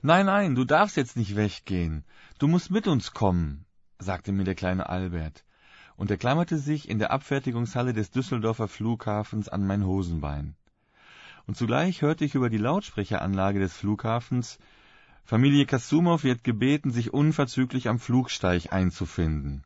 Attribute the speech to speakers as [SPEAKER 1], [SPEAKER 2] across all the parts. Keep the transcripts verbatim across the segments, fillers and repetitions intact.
[SPEAKER 1] Nein, nein, du darfst jetzt nicht weggehen. Du musst mit uns kommen, sagte mir der kleine Albert, und er klammerte sich in der Abfertigungshalle des Düsseldorfer Flughafens an mein Hosenbein. Und zugleich hörte ich über die Lautsprecheranlage des Flughafens: Familie Kassumow wird gebeten, sich unverzüglich am Flugsteig einzufinden.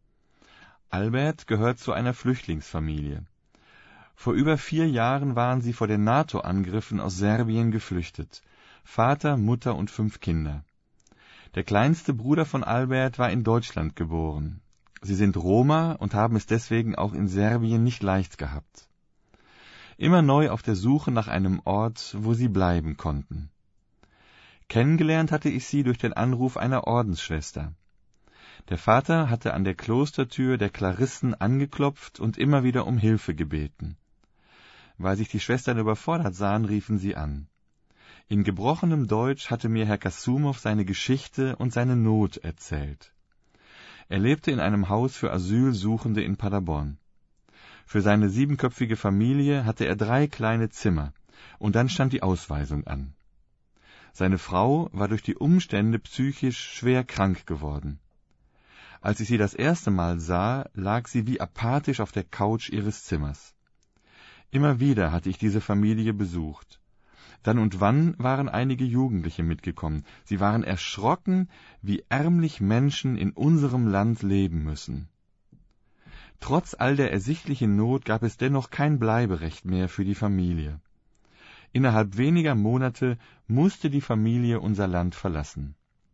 [SPEAKER 1] Albert gehört zu einer Flüchtlingsfamilie. Vor über vier Jahren waren sie vor den NATO-Angriffen aus Serbien geflüchtet. Vater, Mutter und fünf Kinder. Der kleinste Bruder von Albert war in Deutschland geboren. Sie sind Roma und haben es deswegen auch in Serbien nicht leicht gehabt. Immer neu auf der Suche nach einem Ort, wo sie bleiben konnten. Kennengelernt hatte ich sie durch den Anruf einer Ordensschwester. Der Vater hatte an der Klostertür der Klarissen angeklopft und immer wieder um Hilfe gebeten. Weil sich die Schwestern überfordert sahen, riefen sie an. In gebrochenem Deutsch hatte mir Herr Kassumow seine Geschichte und seine Not erzählt. Er lebte in einem Haus für Asylsuchende in Paderborn. Für seine siebenköpfige Familie hatte er drei kleine Zimmer, und dann stand die Ausweisung an. Seine Frau war durch die Umstände psychisch schwer krank geworden. Als ich sie das erste Mal sah, lag sie wie apathisch auf der Couch ihres Zimmers. Immer wieder hatte ich diese Familie besucht. Dann und wann waren einige Jugendliche mitgekommen. Sie waren erschrocken, wie ärmlich Menschen in unserem Land leben müssen. Trotz all der ersichtlichen Not gab es dennoch kein Bleiberecht mehr für die Familie. Innerhalb weniger Monate musste die Familie unser Land verlassen.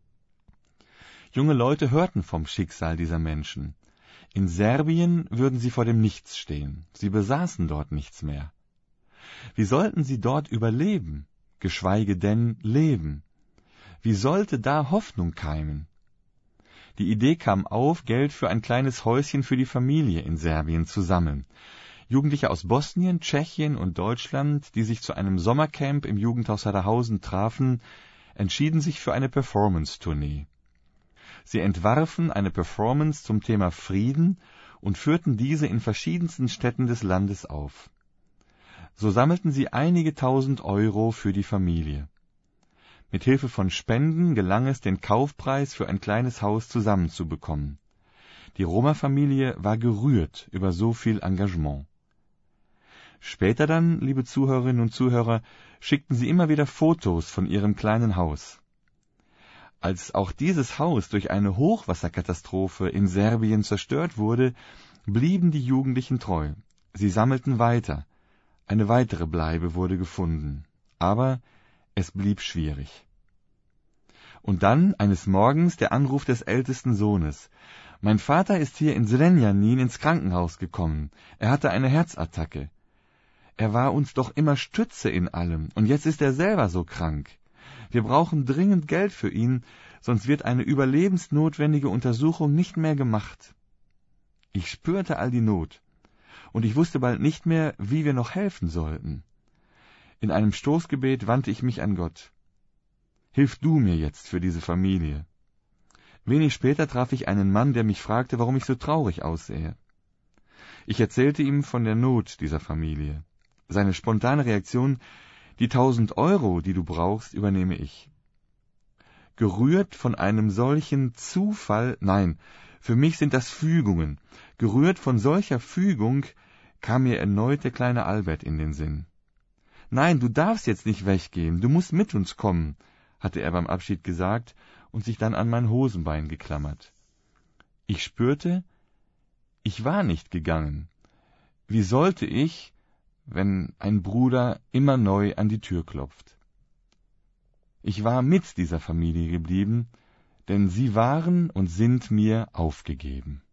[SPEAKER 1] Junge Leute hörten vom Schicksal dieser Menschen. In Serbien würden sie vor dem Nichts stehen. Sie besaßen dort nichts mehr. Wie sollten sie dort überleben, geschweige denn leben? Wie sollte da Hoffnung keimen? Die Idee kam auf, Geld für ein kleines Häuschen für die Familie in Serbien zu sammeln. Jugendliche aus Bosnien, Tschechien und Deutschland, die sich zu einem Sommercamp im Jugendhaus Haderhausen trafen, entschieden sich für eine Performance-Tournee. Sie entwarfen eine Performance zum Thema Frieden und führten diese in verschiedensten Städten des Landes auf. So sammelten sie einige tausend Euro für die Familie. Mit Hilfe von Spenden gelang es, den Kaufpreis für ein kleines Haus zusammenzubekommen. Die Roma-Familie war gerührt über so viel Engagement. Später dann, liebe Zuhörerinnen und Zuhörer, schickten sie immer wieder Fotos von ihrem kleinen Haus. Als auch dieses Haus durch eine Hochwasserkatastrophe in Serbien zerstört wurde, blieben die Jugendlichen treu. Sie sammelten weiter. Eine weitere Bleibe wurde gefunden. Aber es blieb schwierig. Und dann, eines Morgens, der Anruf des ältesten Sohnes. Mein Vater ist hier in Zrenjanin ins Krankenhaus gekommen. Er hatte eine Herzattacke. Er war uns doch immer Stütze in allem, und jetzt ist er selber so krank. Wir brauchen dringend Geld für ihn, sonst wird eine überlebensnotwendige Untersuchung nicht mehr gemacht. Ich spürte all die Not, und ich wusste bald nicht mehr, wie wir noch helfen sollten. In einem Stoßgebet wandte ich mich an Gott. Hilf du mir jetzt für diese Familie. Wenig später traf ich einen Mann, der mich fragte, warum ich so traurig aussehe. Ich erzählte ihm von der Not dieser Familie. Seine spontane Reaktion: Die tausend Euro, die du brauchst, übernehme ich. Gerührt von einem solchen Zufall, nein, für mich sind das Fügungen. Gerührt von solcher Fügung kam mir erneut der kleine Albert in den Sinn. Nein, du darfst jetzt nicht weggehen, du musst mit uns kommen, hatte er beim Abschied gesagt und sich dann an mein Hosenbein geklammert. Ich spürte, ich war nicht gegangen. Wie sollte ich, wenn ein Bruder immer neu an die Tür klopft? Ich war mit dieser Familie geblieben, denn sie waren und sind mir aufgegeben.